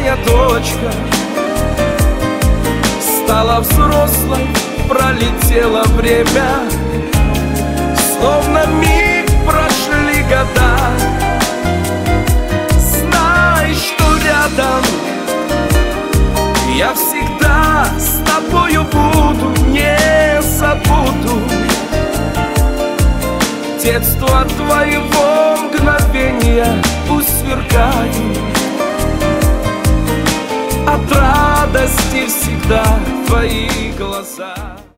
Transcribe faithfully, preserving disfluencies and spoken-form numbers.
синяя точка стала взрослой, пролетело время, словно миг прошли года. Знай, что рядом я всегда с тобою буду, не забуду детство твоего мгновения. Пусть сверкают от радости всегда твои глаза.